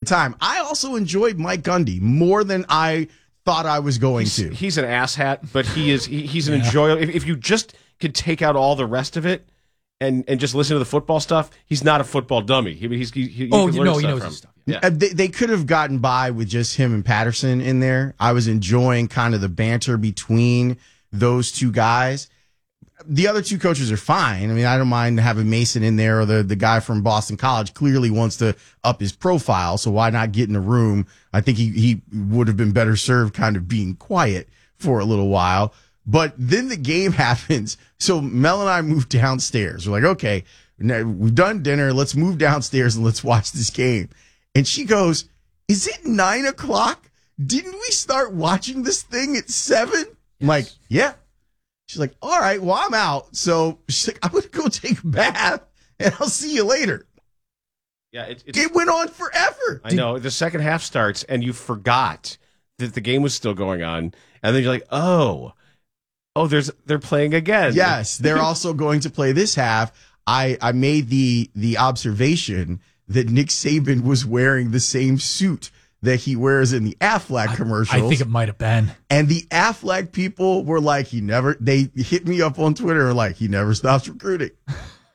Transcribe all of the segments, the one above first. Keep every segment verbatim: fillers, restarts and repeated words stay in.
time. I also enjoyed Mike Gundy more than I thought I was going he's, to. He's an asshat, but he is he, he's an yeah. enjoyable. If, if you just could take out all the rest of it and, and just listen to the football stuff, he's not a football dummy. He, he's he, he oh, can you learn know, stuff he knows from. his stuff. Yeah. Uh, they, they could have gotten by with just him and Patterson in there. I was enjoying kind of the banter between those two guys. The other two coaches are fine. I mean, I don't mind having Mason in there, or the, the guy from Boston College clearly wants to up his profile, so why not get in a room? I think he, he would have been better served kind of being quiet for a little while. But then the game happens. So Mel and I moved downstairs. We're like, okay, now we've done dinner. Let's move downstairs and let's watch this game. And she goes, is it nine o'clock? Didn't we start watching this thing at seven? Yes. I'm like, yeah. She's like, all right, well, I'm out. So she's like, I'm going to go take a bath and I'll see you later. Yeah, it, it's, it went on forever. I know. The second half starts and you forgot that the game was still going on. And then you're like, oh, oh, there's they're playing again. Yes, they're also going to play this half. I, I made the the observation that Nick Saban was wearing the same suit that he wears in the Aflac commercials. I think it might have been. And the Aflac people were like, he never, they hit me up on Twitter like, he never stops recruiting. Wow.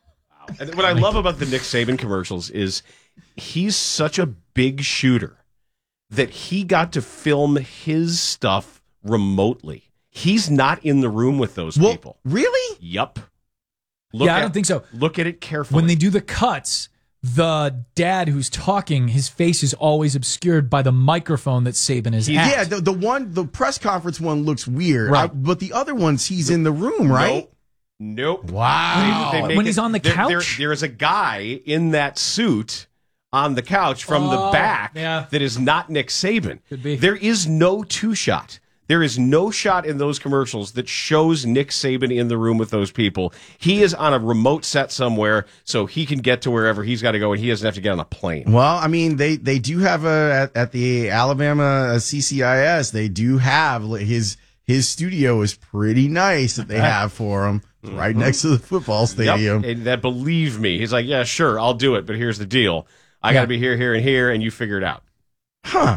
And what I love about the Nick Saban commercials is he's such a big shooter that he got to film his stuff remotely. He's not in the room with those well, people. Really? Yup. Look yeah, at, I don't think so. Look at it carefully. When they do the cuts, the dad who's talking, his face is always obscured by the microphone that Saban is yeah, at. Yeah, the, the one, the press conference one looks weird. Right. I, but the other ones, he's in the room, right? Nope. nope. Wow. They, they make when it, he's on the there, couch? There, there is a guy in that suit on the couch from oh, the back yeah. that is not Nick Saban. Could be. There is no two-shot. There is no shot in those commercials that shows Nick Saban in the room with those people. He is on a remote set somewhere, so he can get to wherever he's got to go, and he doesn't have to get on a plane. Well, I mean, they, they do have a at, at the Alabama C C I S. They do have his his studio is pretty nice that they have for him. It's right mm-hmm. next to the football stadium. Yep. And that, believe me, he's like, yeah, sure, I'll do it, but here's the deal: I yeah. got to be here, here, and here, and you figure it out. Huh.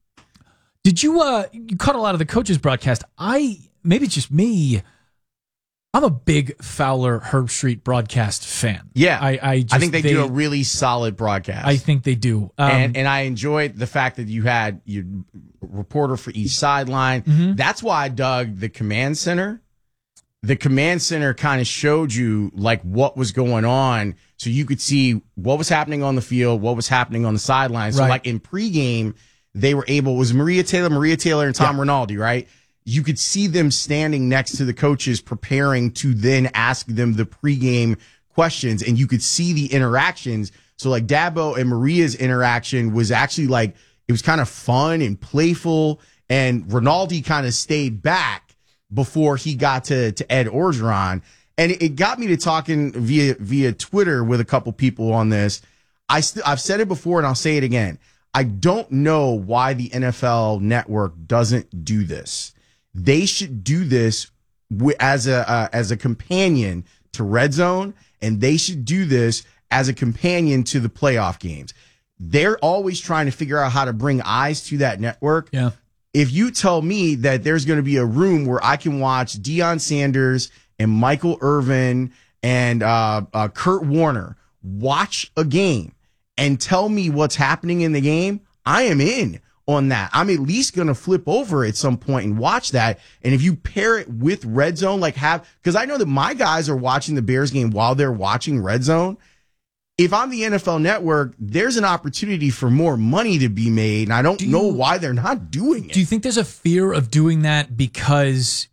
Did you, uh, you caught a lot of the coaches' broadcast. I, maybe it's just me, I'm a big Fowler Herb Street broadcast fan. Yeah. I I, just, I think they, they do a really solid broadcast. I think they do. Um, and, and I enjoyed the fact that you had your reporter for each sideline. Mm-hmm. That's why I dug the command center. The command center kind of showed you like what was going on, so you could see what was happening on the field, what was happening on the sidelines. Right. So like in pregame, they were able, it was Maria Taylor, Maria Taylor and Tom yeah. Rinaldi, right? You could see them standing next to the coaches preparing to then ask them the pregame questions, and you could see the interactions. So like Dabo and Maria's interaction was actually like, it was kind of fun and playful, and Rinaldi kind of stayed back before he got to, to Ed Orgeron. And it, it got me to talking via, via Twitter with a couple people on this. I st- I've said it before and I'll say it again. I don't know why the N F L Network doesn't do this. They should do this w- as a uh, as a companion to Red Zone, and they should do this as a companion to the playoff games. They're always trying to figure out how to bring eyes to that network. Yeah. If you tell me that there's going to be a room where I can watch Deion Sanders and Michael Irvin and uh, uh, Kurt Warner watch a game and tell me what's happening in the game, I am in on that. I'm at least going to flip over at some point and watch that. And if you pair it with Red Zone, like have, because I know that my guys are watching the Bears game while they're watching Red Zone. If I'm the N F L Network, there's an opportunity for more money to be made, and I don't do you, know why they're not doing it. Do you think there's a fear of doing that because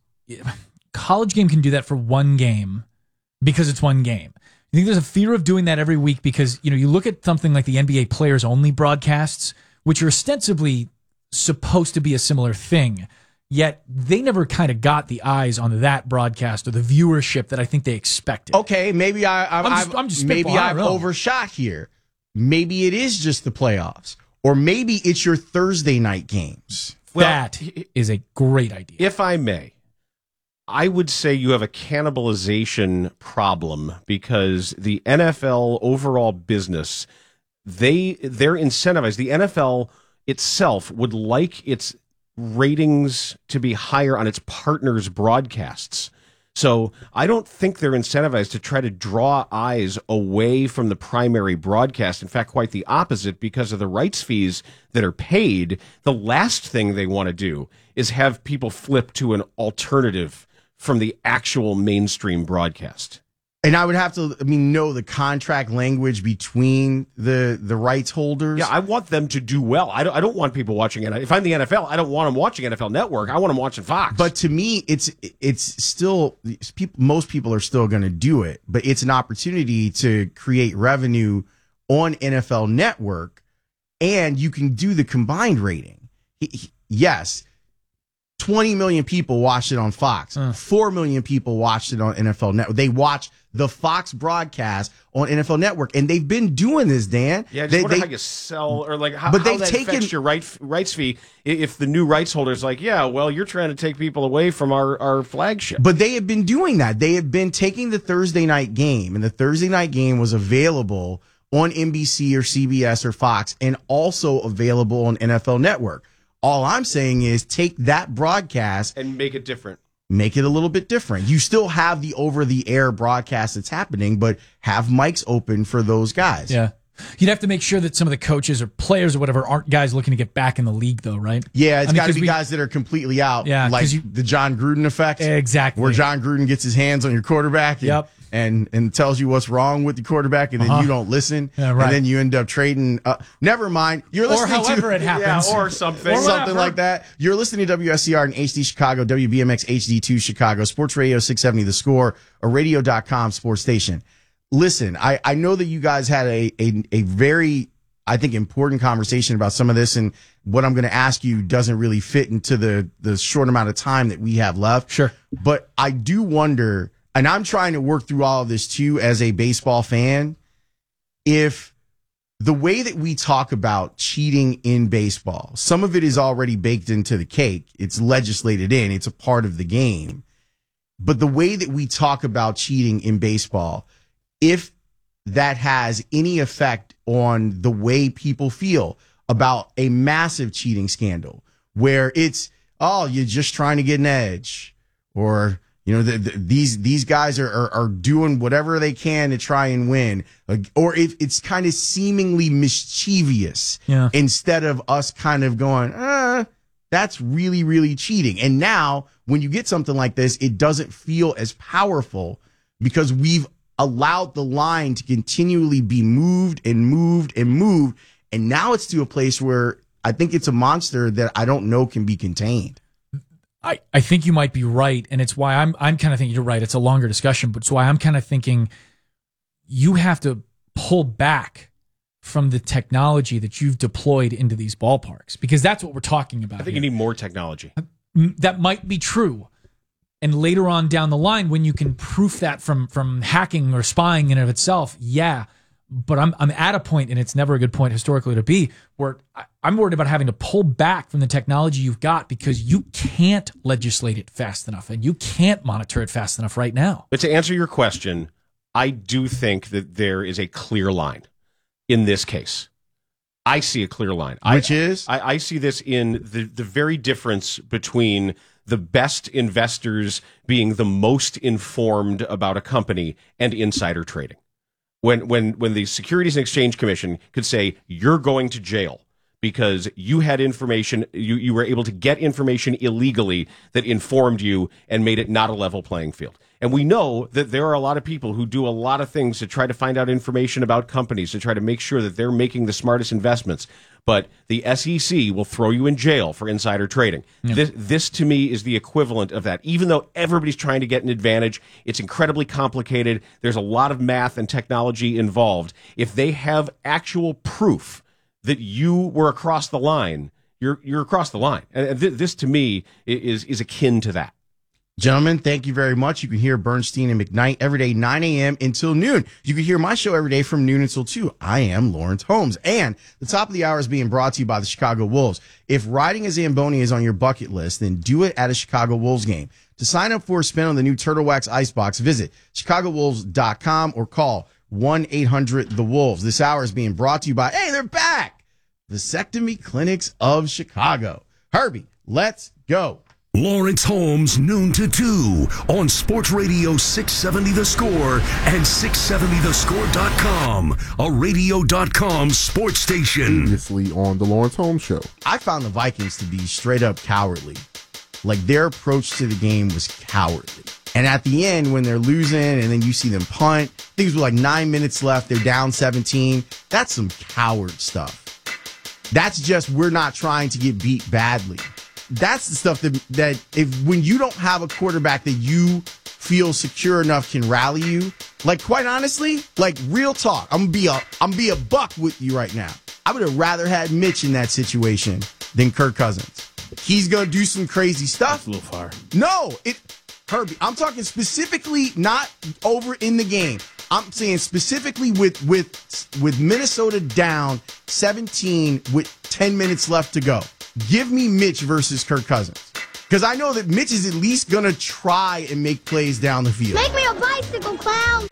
college game can do that for one game because it's one game? You think there's a fear of doing that every week because, you know, you look at something like the N B A players only broadcasts, which are ostensibly supposed to be a similar thing, yet they never kind of got the eyes on that broadcast or the viewership that I think they expected. Okay, maybe I, I've, I'm just, I'm just maybe I've overshot here. Maybe it is just the playoffs, or maybe it's your Thursday night games. Well, that is a great idea. If I may, I would say you have a cannibalization problem because the N F L overall business, they they're incentivized. The N F L itself would like its ratings to be higher on its partners' broadcasts. So I don't think they're incentivized to try to draw eyes away from the primary broadcast. In fact, quite the opposite, because of the rights fees that are paid. The last thing they want to do is have people flip to an alternative from the actual mainstream broadcast. And I would have to, I mean, know the contract language between the the rights holders. Yeah, I want them to do well. I don't, I don't want people watching it. If I'm the N F L, I don't want them watching N F L Network. I want them watching Fox. But to me, it's it's still, people, most people are still going to do it. But it's an opportunity to create revenue on N F L Network, and you can do the combined rating. Yes, twenty million people watched it on Fox. Uh. four million people watched it on N F L Network. They watched the Fox broadcast on N F L Network, and they've been doing this, Dan. Yeah, I just they, wonder they, how you sell, or like how, but how they've that taken, affects your right, rights fee if the new rights holder's like, yeah, well, you're trying to take people away from our, our flagship. But they have been doing that. They have been taking the Thursday night game, and the Thursday night game was available on N B C or C B S or Fox, and also available on N F L Network. All I'm saying is take that broadcast and make it different. Make it a little bit different. You still have the over-the-air broadcast that's happening, but have mics open for those guys. Yeah. You'd have to make sure that some of the coaches or players or whatever aren't guys looking to get back in the league, though, right? Yeah, it's I mean, got to be we, guys that are completely out. Yeah, like you, the John Gruden effect. Exactly. Where John Gruden gets his hands on your quarterback and, yep. and, and tells you what's wrong with the quarterback, and then uh-huh. you don't listen. Yeah, right. And then you end up trading. Uh, never mind. You're listening or however to, it happens. Yeah, or something. Or something like that. You're listening to W S C R in H D Chicago, W B M X H D two Chicago, Sports Radio six seventy The Score, a radio dot com sports station. Listen, I, I know that you guys had a, a, a very, I think, important conversation about some of this, and what I'm going to ask you doesn't really fit into the, the short amount of time that we have left. Sure. But I do wonder, and I'm trying to work through all of this too as a baseball fan, if the way that we talk about cheating in baseball, some of it is already baked into the cake. It's legislated in. It's a part of the game. But the way that we talk about cheating in baseball, if that has any effect on the way people feel about a massive cheating scandal, where it's, oh, you're just trying to get an edge, or, you know, the, the, these these guys are, are are doing whatever they can to try and win, like, or if it's kind of seemingly mischievous, yeah. instead of us kind of going, ah, that's really, really cheating. And now when you get something like this, it doesn't feel as powerful because we've allowed the line to continually be moved and moved and moved. And now it's to a place where I think it's a monster that I don't know can be contained. I, I think you might be right. And it's why I'm, I'm kind of thinking you're right. It's a longer discussion, but it's why I'm kind of thinking you have to pull back from the technology that you've deployed into these ballparks, because that's what we're talking about. I think here. you need more technology. That might be true. And later on down the line, when you can proof that from from hacking or spying in and of itself, yeah. But I'm I'm at a point, and it's never a good point historically to be, where I, I'm worried about having to pull back from the technology you've got because you can't legislate it fast enough and you can't monitor it fast enough right now. But to answer your question, I do think that there is a clear line in this case. I see a clear line. Which I, is? I, I see this in the, the very difference between the best investors being the most informed about a company and insider trading. When when when the Securities and Exchange Commission could say you're going to jail because you had information, you, you were able to get information illegally that informed you and made it not a level playing field. And we know that there are a lot of people who do a lot of things to try to find out information about companies, to try to make sure that they're making the smartest investments. But the S E C will throw you in jail for insider trading. Yeah. This, this, to me, is the equivalent of that. Even though everybody's trying to get an advantage, it's incredibly complicated. There's a lot of math and technology involved. If they have actual proof that you were across the line, you're you're across the line. And th- this, to me, is is akin to that. Gentlemen, thank you very much. You can hear Bernstein and McKnight every day, nine a.m. until noon. You can hear my show every day from noon until two. I am Lawrence Holmes. And the top of the hour is being brought to you by the Chicago Wolves. If riding a Zamboni is on your bucket list, then do it at a Chicago Wolves game. To sign up for a spin on the new Turtle Wax Icebox, visit chicago wolves dot com or call one eight hundred the wolves. This hour is being brought to you by, hey, they're back, Vasectomy Clinics of Chicago. Herbie, let's go. Lawrence Holmes, noon to two on Sports Radio six seventy The Score and six seventy the score dot com, a radio dot com sports station. Previously on the Lawrence Holmes Show. I found the Vikings to be straight up cowardly. Like, their approach to the game was cowardly. And at the end, when they're losing and then you see them punt, I think it was like nine minutes left, they're down seventeen. That's some coward stuff. That's just, we're not trying to get beat badly. That's the stuff that, that if when you don't have a quarterback that you feel secure enough can rally you, like, quite honestly, like, real talk, I'm gonna be a I'm gonna be a buck with you right now. I would have rather had Mitch in that situation than Kirk Cousins. He's gonna do some crazy stuff. That's a little far. No, it Herbie, I'm talking specifically not over in the game. I'm saying specifically with with with Minnesota down seventeen with ten minutes left to go. Give me Mitch versus Kirk Cousins. Because I know that Mitch is at least going to try and make plays down the field. Make me a bicycle clown.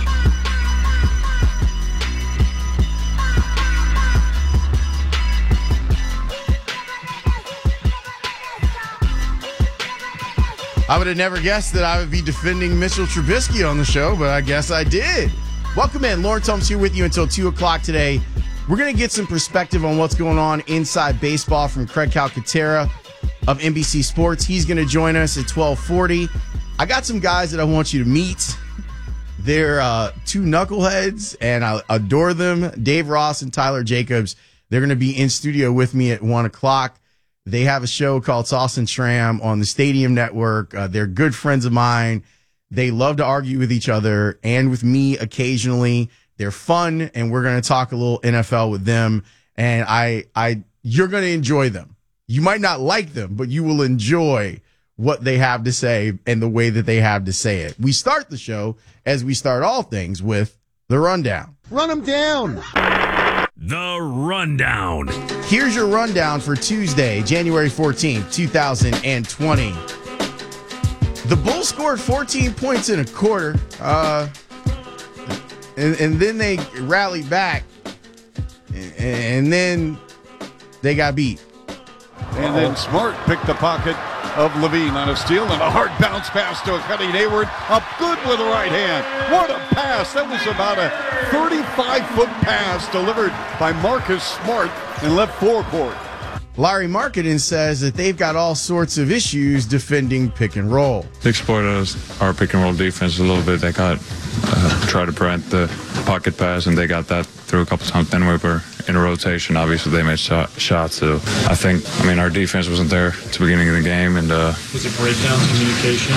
I would have never guessed that I would be defending Mitchell Trubisky on the show, but I guess I did. Welcome in. Lawrence Holmes here with you until two o'clock today. We're going to get some perspective on what's going on inside baseball from Craig Calcaterra of N B C Sports. He's going to join us at twelve forty. I got some guys that I want you to meet. They're uh, two knuckleheads, and I adore them. Dave Ross and Tyler Jacobs. They're going to be in studio with me at one o'clock. They have a show called Sauce and Tram on the Stadium Network. Uh, they're good friends of mine. They love to argue with each other and with me occasionally. They're fun, and we're going to talk a little N F L with them. And I, I, you're going to enjoy them. You might not like them, but you will enjoy what they have to say and the way that they have to say it. We start the show, as we start all things, with the rundown. Run them down. The Rundown. Here's your rundown for Tuesday, January fourteenth, twenty twenty. The Bulls scored fourteen points in a quarter. Uh, And, and then they rallied back, and, and then they got beat. And then Smart picked the pocket of Levine on a steal, and a hard bounce pass to a cutting Hayward. Up good with the right hand. What a pass. That was about a thirty-five foot pass delivered by Marcus Smart in left forecourt. Larry Marketing says that they've got all sorts of issues defending pick and roll. They exploited us, our pick and roll defense a little bit. They got uh, try to prevent the pocket pass, and they got that through a couple times. Then we were in a rotation. Obviously, they made shot, shots. So I think, I mean, our defense wasn't there at the beginning of the game. And uh, was it breakdown communication?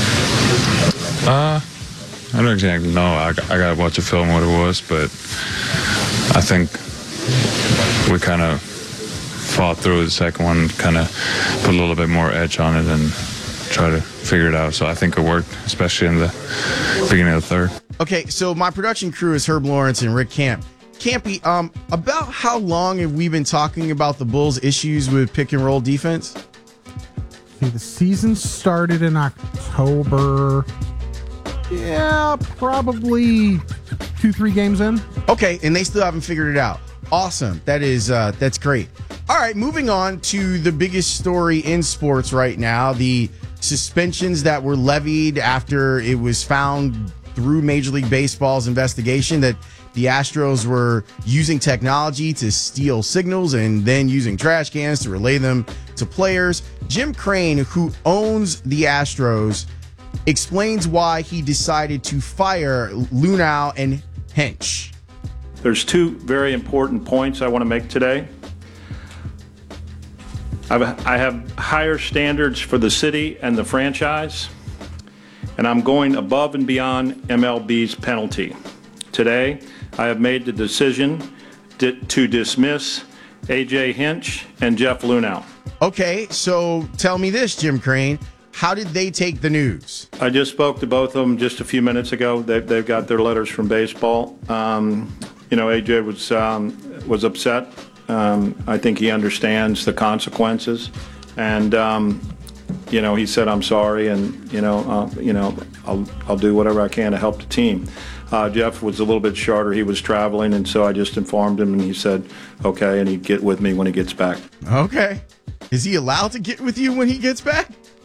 Uh, I don't exactly know. I, I got to watch the film what it was, but I think we kind of fought through the second one, kind of put a little bit more edge on it and try to figure it out. So I think it worked, especially in the beginning of the third. Okay, so my production crew is Herb Lawrence and Rick Camp. Campy, um, about how long have we been talking about the Bulls' issues with pick and roll defense? See, the season started in October. Yeah, probably two, three games in. Okay, and they still haven't figured it out. Awesome. That is, uh, that's great. All right, moving on to the biggest story in sports right now, the suspensions that were levied after it was found through Major League Baseball's investigation that the Astros were using technology to steal signals and then using trash cans to relay them to players. Jim Crane, who owns the Astros, explains why he decided to fire Luhnow and Hench. There's two very important points I want to make today. I've, I have higher standards for the city and the franchise, and I'm going above and beyond M L B's penalty. Today, I have made the decision to, to dismiss A J Hinch and Jeff Luhnow. Okay, so tell me this, Jim Crane. How did they take the news? I just spoke to both of them just a few minutes ago. They, they've got their letters from baseball. Um, you know, A J was um, was upset. Um, I think he understands the consequences, and um, you know, he said, "I'm sorry," and you know, uh, you know, I'll I'll do whatever I can to help the team. Uh, Jeff was a little bit shorter. He was traveling, and so I just informed him, and he said, okay, and he'd get with me when he gets back. Okay. Is he allowed to get with you when he gets back?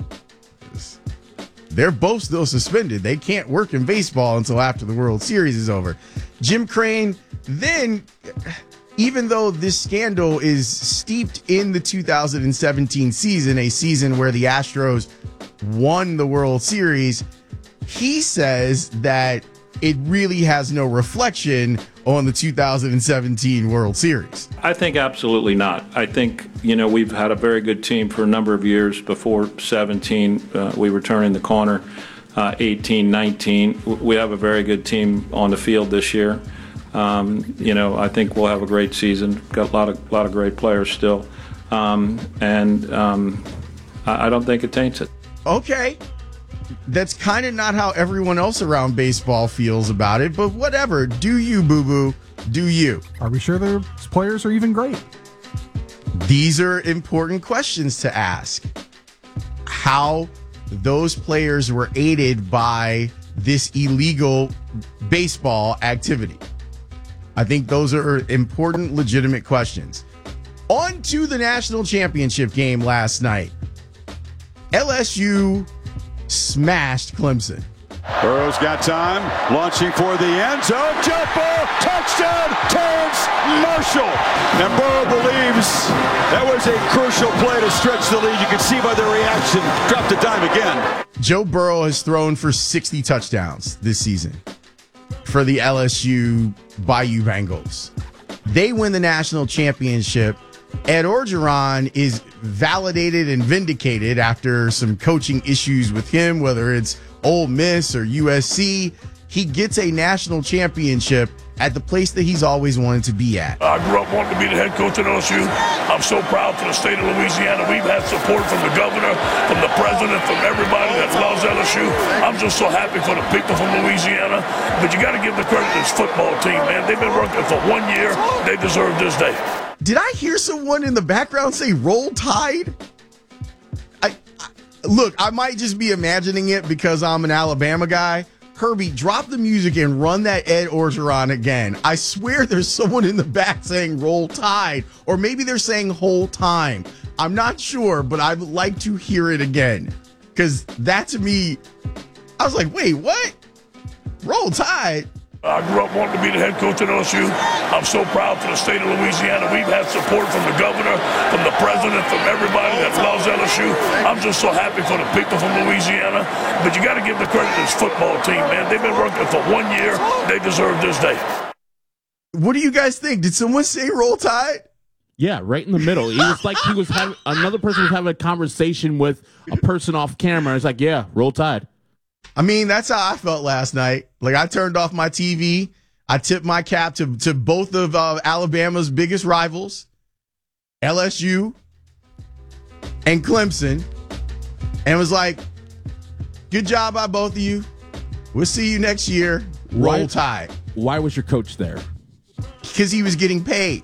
They're both still suspended. They can't work in baseball until after the World Series is over. Jim Crane, then, even though this scandal is steeped in the two thousand seventeen season, a season where the Astros won the World Series, he says that it really has no reflection on the two thousand seventeen World Series. I think absolutely not. I think, you know, we've had a very good team for a number of years before seventeen. Uh, we were turning the corner, uh, eighteen, nineteen. We have a very good team on the field this year. Um, you know, I think we'll have a great season. Got a lot of, lot of great players still. Um, and um, I, I don't think it taints it. Okay. That's kind of not how everyone else around baseball feels about it, but whatever. Do you, boo-boo. Do you. Are we sure their players are even great? These are important questions to ask. How those players were aided by this illegal baseball activity. I think those are important, legitimate questions. On to the national championship game last night. L S U smashed Clemson. Burrow's got time, launching for the end zone. Jump ball, touchdown, Terrence Marshall. And Burrow believes that was a crucial play to stretch the lead. You can see by their reaction, dropped a dime again. Joe Burrow has thrown for sixty touchdowns this season for the L S U Bayou Bengals. They win the national championship. Ed Orgeron is validated and vindicated after some coaching issues with him, whether it's Ole Miss or U S C. He gets a national championship at the place that he's always wanted to be at. I grew up wanting to be the head coach at L S U. I'm so proud for the state of Louisiana. We've had support from the governor, from the president, from everybody that loves L S U. I'm just so happy for the people from Louisiana. But you got to give the credit to this football team, man. They've been working for one year. They deserve this day. Did I hear someone in the background say Roll Tide? I, I look, I might just be imagining it because I'm an Alabama guy. Herbie, drop the music and run that Ed Orgeron again. I swear there's someone in the back saying Roll Tide, or maybe they're saying whole time. I'm not sure, but I'd like to hear it again. Because that to me, I was like, wait, what? Roll Tide? I grew up wanting to be the head coach at L S U. I'm so proud for the state of Louisiana. We've had support from the governor, from the president, from everybody that loves L S U. I'm just so happy for the people from Louisiana. But you got to give the credit to this football team, man. They've been working for one year. They deserve this day. What do you guys think? Did someone say Roll Tide? Yeah, right in the middle. It was like he was having another person was having a conversation with a person off camera. It's like, yeah, Roll Tide. I mean, that's how I felt last night. Like, I turned off my T V. I tipped my cap to, to both of uh, Alabama's biggest rivals, L S U and Clemson, and was like, good job by both of you. We'll see you next year. Roll Why, Tide. Why was your coach there? Because he was getting paid.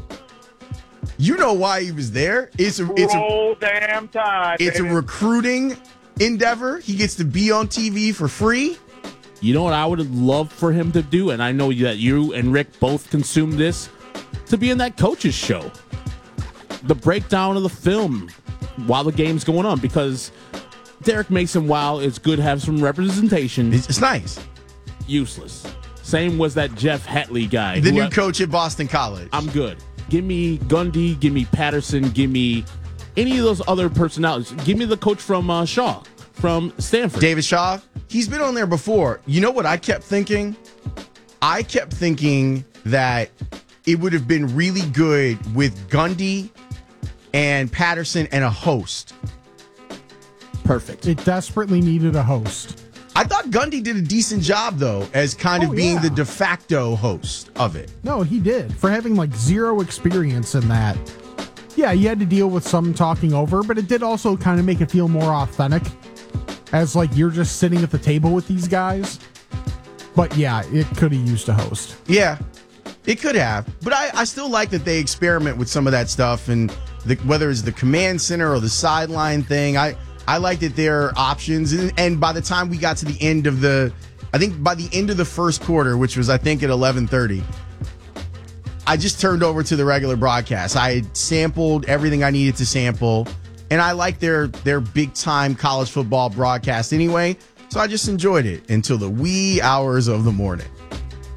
You know why he was there. It's a, it's Roll a, damn Tide. It's baby. a recruiting endeavor. He gets to be on T V for free. You know what I would have loved for him to do, and I know that you and Rick both consume this, to be in that coach's show. The breakdown of the film while the game's going on, because Derek Mason, while it's good to have some representation, it's, it's nice. Useless. Same was that Jeff Hatley guy. The new I, coach at Boston College. I'm good. Give me Gundy, give me Patterson, give me any of those other personalities. Give me the coach from uh, Shaw, from Stanford. David Shaw. He's been on there before. You know what I kept thinking? I kept thinking that it would have been really good with Gundy and Patterson and a host. Perfect. It desperately needed a host. I thought Gundy did a decent job, though, as kind of oh, being yeah. the de facto host of it. No, he did. For having like zero experience in that. Yeah, you had to deal with some talking over, but it did also kind of make it feel more authentic. As like you're just sitting at the table with these guys. But yeah, it could have used a host. Yeah, it could have. But I, I still like that they experiment with some of that stuff. And the, whether it's the command center or the sideline thing, I, I like that there are options. And, and by the time we got to the end of the I think by the end of the first quarter, which was I think at eleven thirty, I just turned over to the regular broadcast. I had sampled everything I needed to sample, and I like their their big time college football broadcast anyway, so I just enjoyed it until the wee hours of the morning.